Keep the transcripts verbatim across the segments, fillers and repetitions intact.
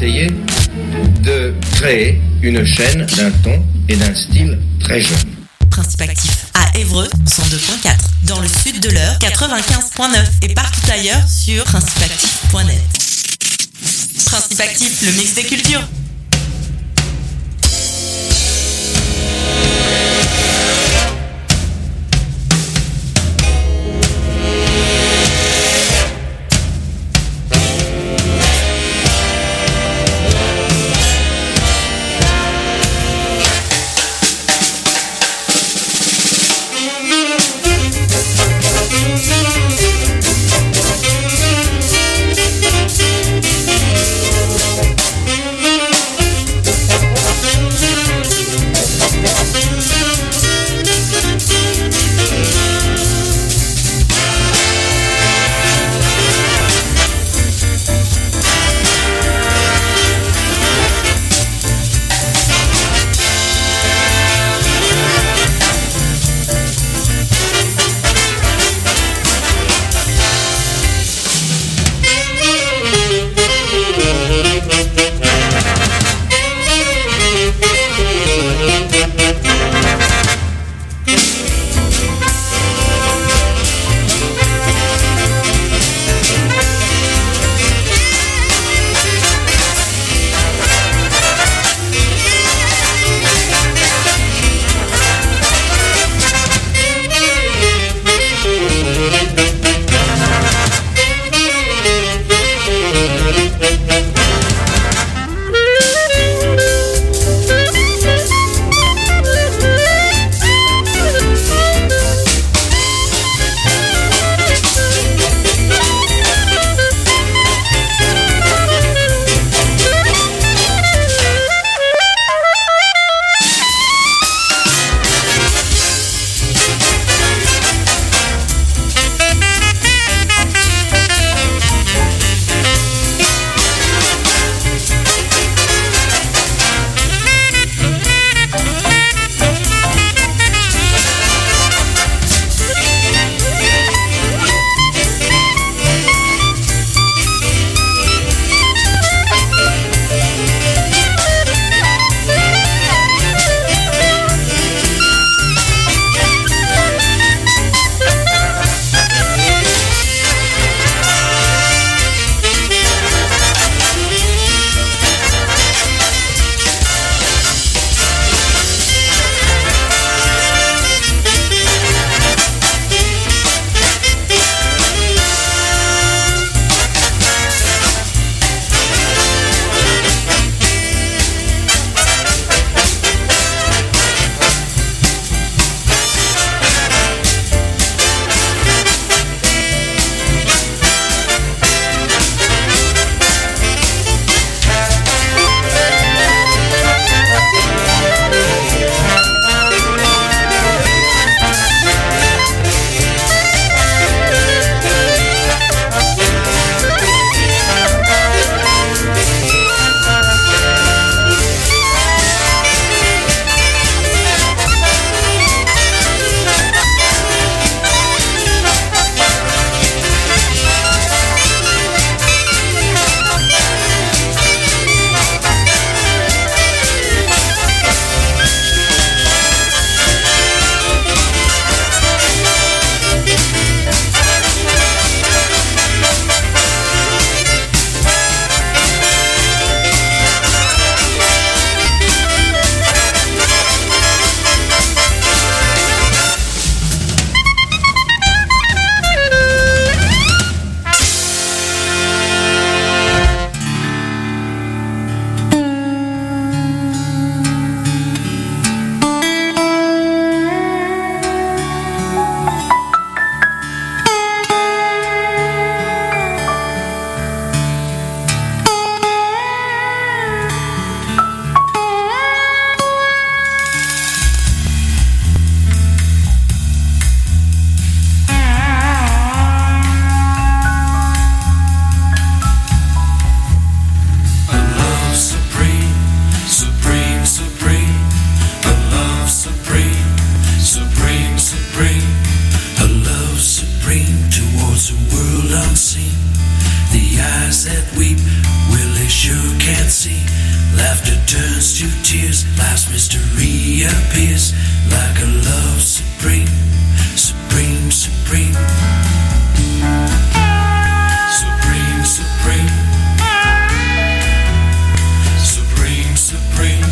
essayé de créer une chaîne d'un ton et d'un style très jeune. Principe Actif à Évreux, cent deux virgule quatre. Dans le sud de l'Eure, quatre-vingt-quinze virgule neuf. Et partout ailleurs sur principe actif point net. Principe Actif, le mix des cultures. Thank you. tears. Life's mystery appears like a love supreme, supreme, supreme, supreme, supreme, supreme, supreme.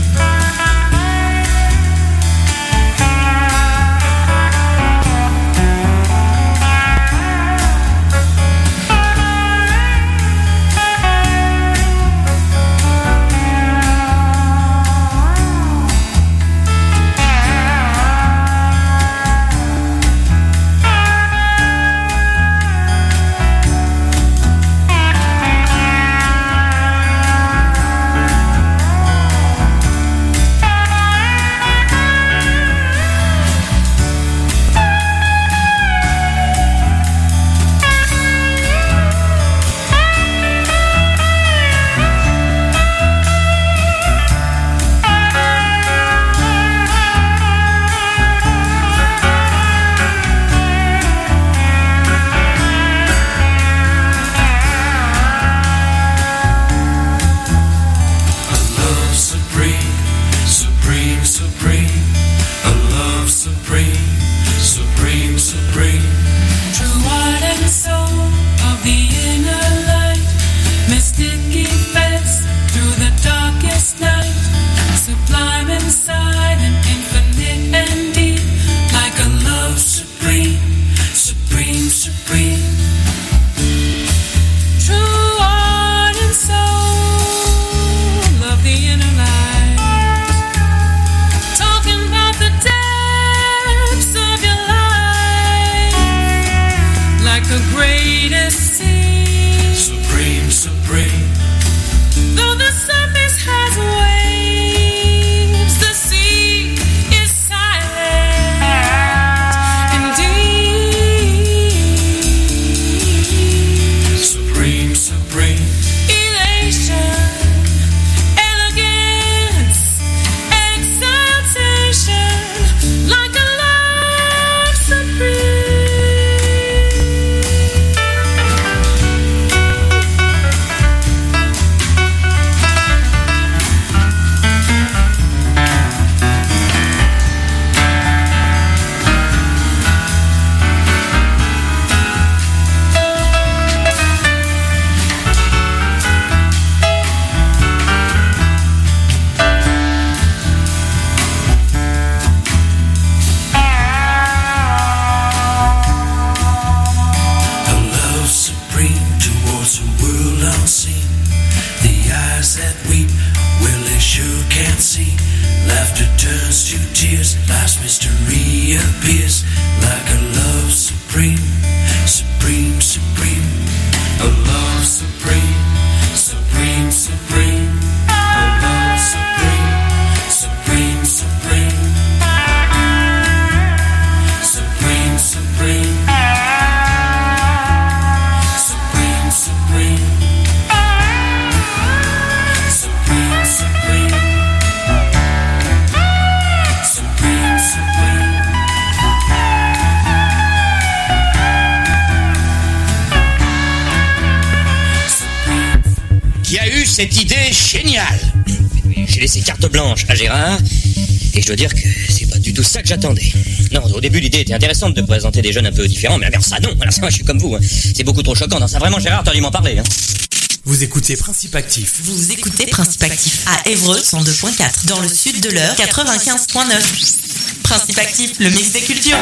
Cette idée géniale. J'ai laissé carte blanche à Gérard et je dois dire que c'est pas du tout ça que j'attendais. Non, au début l'idée était intéressante de présenter des jeunes un peu différents, mais alors ça non, alors ça moi je suis comme vous, hein. C'est beaucoup trop choquant. Non, ça vraiment Gérard, t'as dû m'en parler. Hein. Vous écoutez Principe Actif. Vous écoutez Principe Actif à Évreux cent deux point quatre, dans le sud de l'Eure quatre-vingt-quinze point neuf. Principe Actif, le mix des cultures.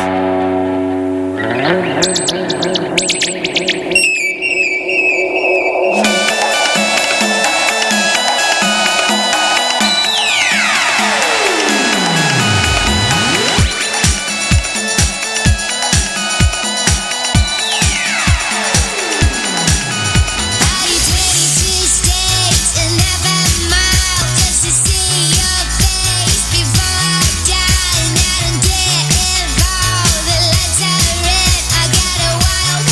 Before I die and I don't get involved, let's have it. I got a wild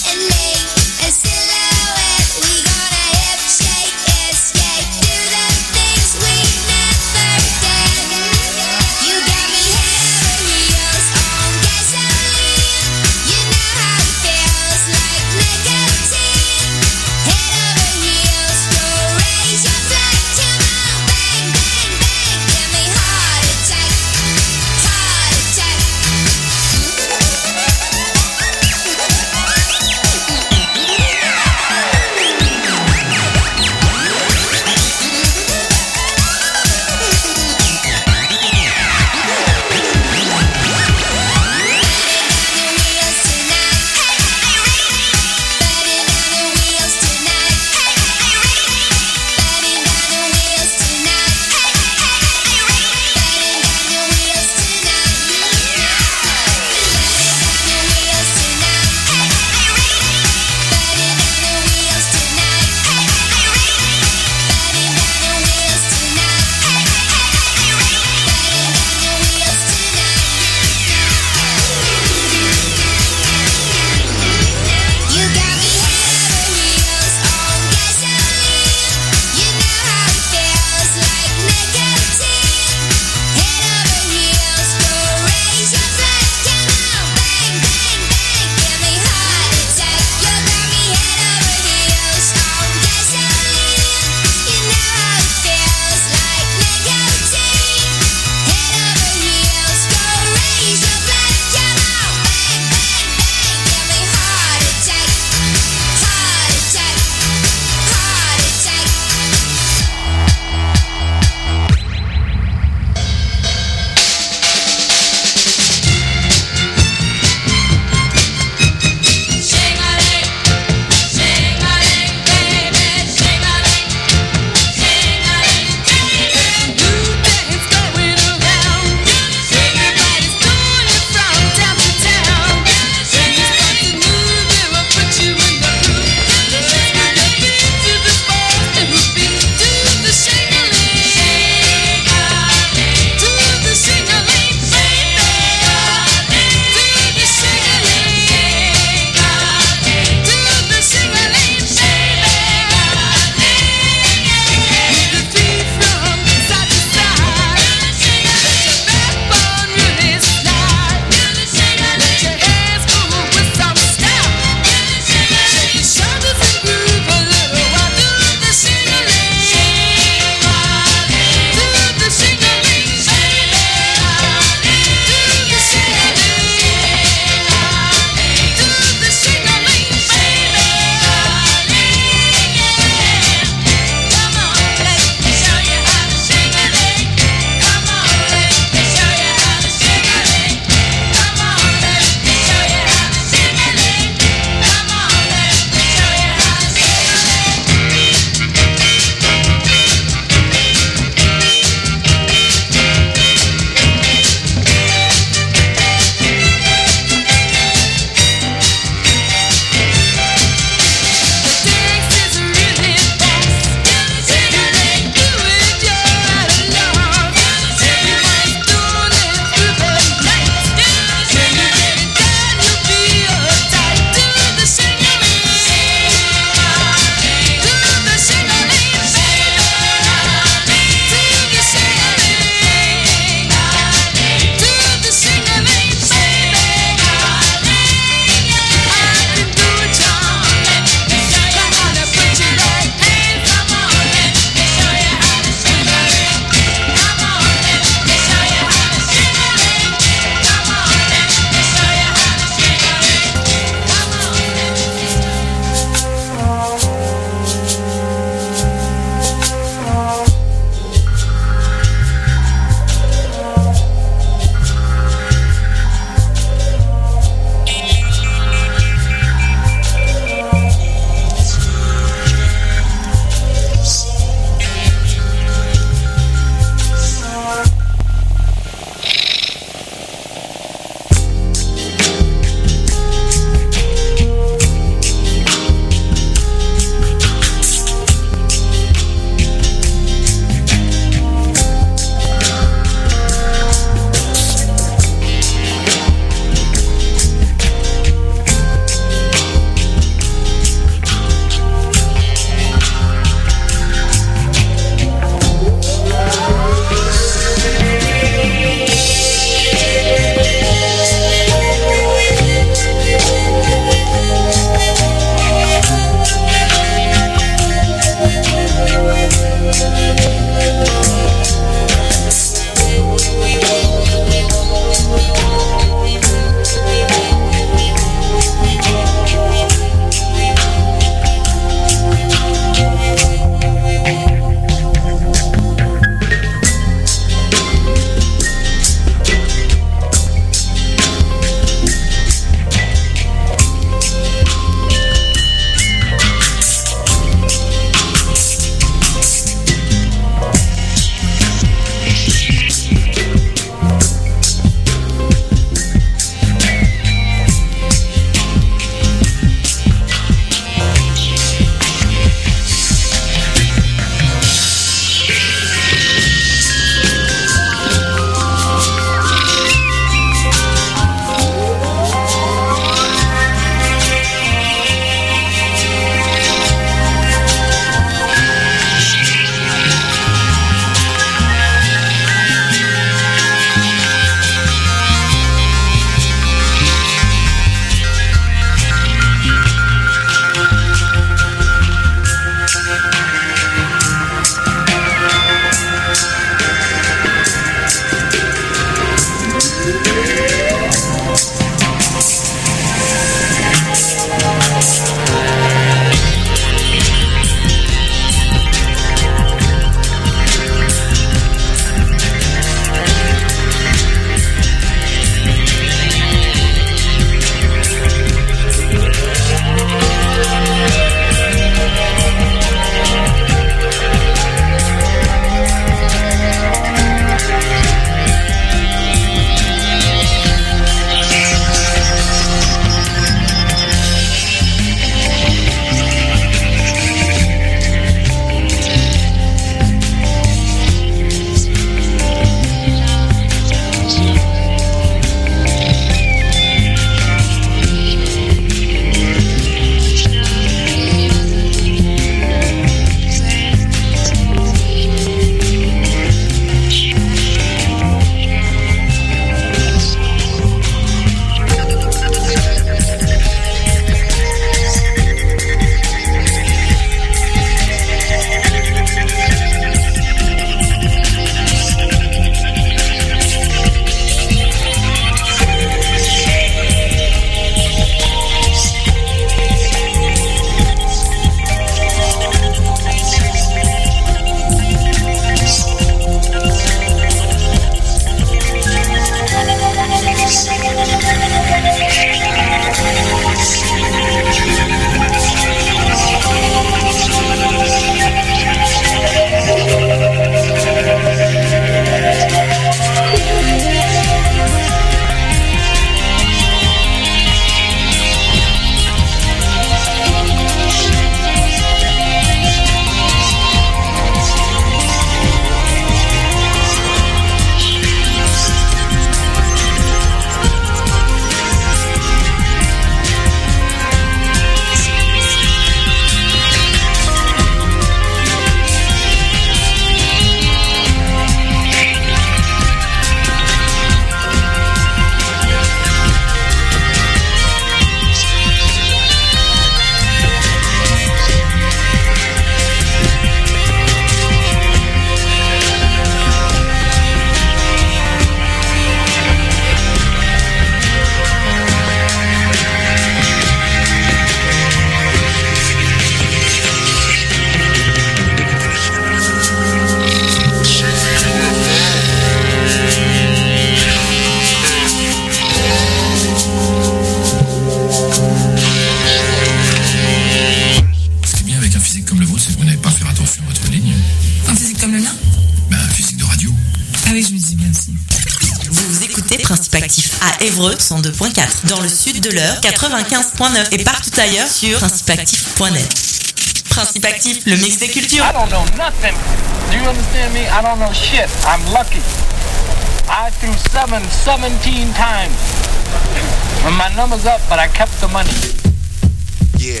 oui, je me dis bien aussi. Vous écoutez Principe Actif à Évreux cent deux point quatre, dans le sud de l'Eure quatre-vingt-quinze point neuf et partout ailleurs sur principe actif point net. Principe Actif, le mix des cultures. I don't know nothing. Do you understand me? I don't know shit. I'm lucky. I threw seven, seventeen times. And my number's up, but I kept the money. Yeah.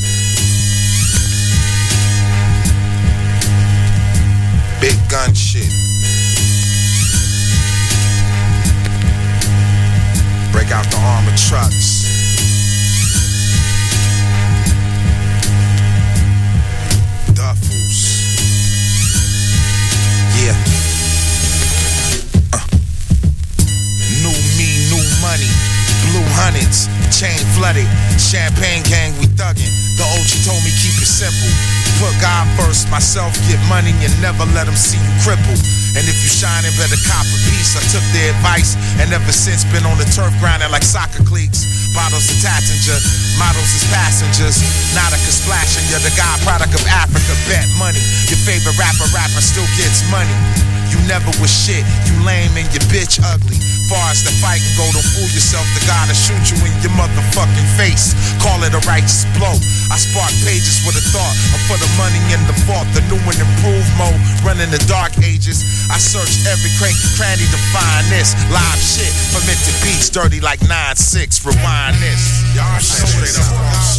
Big gun shit. Break out the armored trucks. Duffels. Yeah. Uh. New me, new money. Blue hundreds. Chain flooded. Champagne gang, we thuggin'. The O G told me keep it simple. Put God first, myself, get money and never let them see you cripple. And if you shining, better cop a piece. I took their advice and ever since been on the turf grinding like soccer cleats. Bottles of Tattinger, models as passengers. Nautica splashing, you're the God product of Africa. Bet money, your favorite rapper, rapper still gets money. You never was shit, you lame and your bitch ugly. Far as the fight and go, don't fool yourself. The guy to shoot you in your motherfucking face. Call it a righteous blow. I spark pages with a thought. I'm for the money in the vault, the new and improved mode. Running the dark ages. I search every cranky cranny to find this. Live shit, fermented beats, dirty like nine six. Rewind this. Y'all so straight up.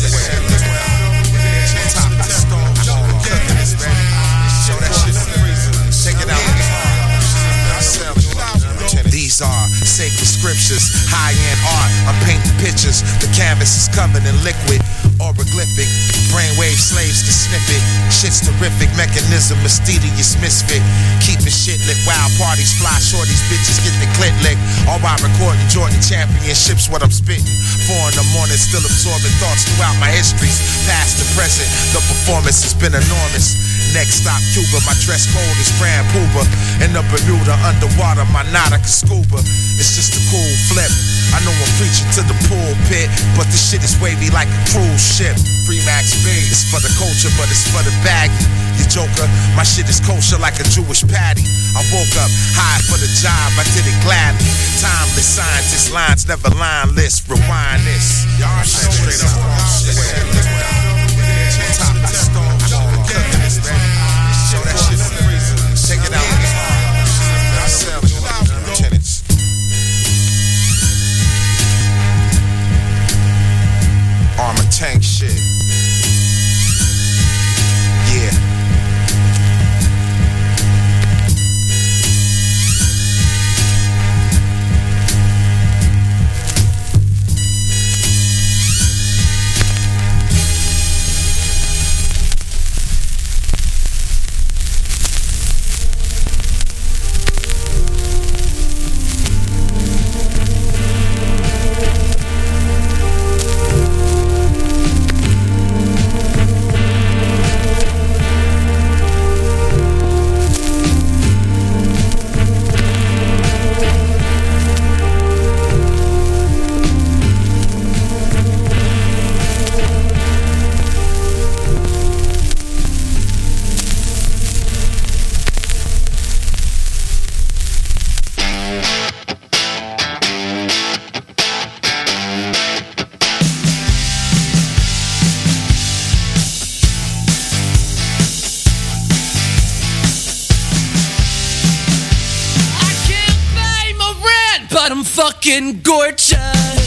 Top of the stove, cooking this, baby. Show that shit in the freezer. Take it out. These are sacred scriptures, high-end art. I'm painting pictures. The canvas is covered in liquid, oroglyphic. Brainwave slaves can sniff it. Shit's terrific, mechanism, mysterious misfit. Keeping shit lit, wild parties, fly shorties, bitches get the clit lick. All while recording Jordan championships, what I'm spitting. Four in the morning, still absorbing thoughts throughout my histories, past and present. The performance has been enormous. Next stop, Cuba. My dress code is Grand Puba. In the Bermuda, underwater, my Nautica scuba. It's just a cool flip. I know I'm preaching to the pulpit, but this shit is wavy like a cruise ship. Free Max B. It's for the culture, but it's for the baggy. You joker, my shit is kosher like a Jewish patty. I woke up high for the job, I did it gladly. Timeless scientist lines, never lineless. Rewind this. Y'all so straight up. Top of the stove, cooking this, baby. Show that shit in the freezer. Take it out. I sell it. Lieutenants. Armor tank shit. Yeah. Fucking gorgeous.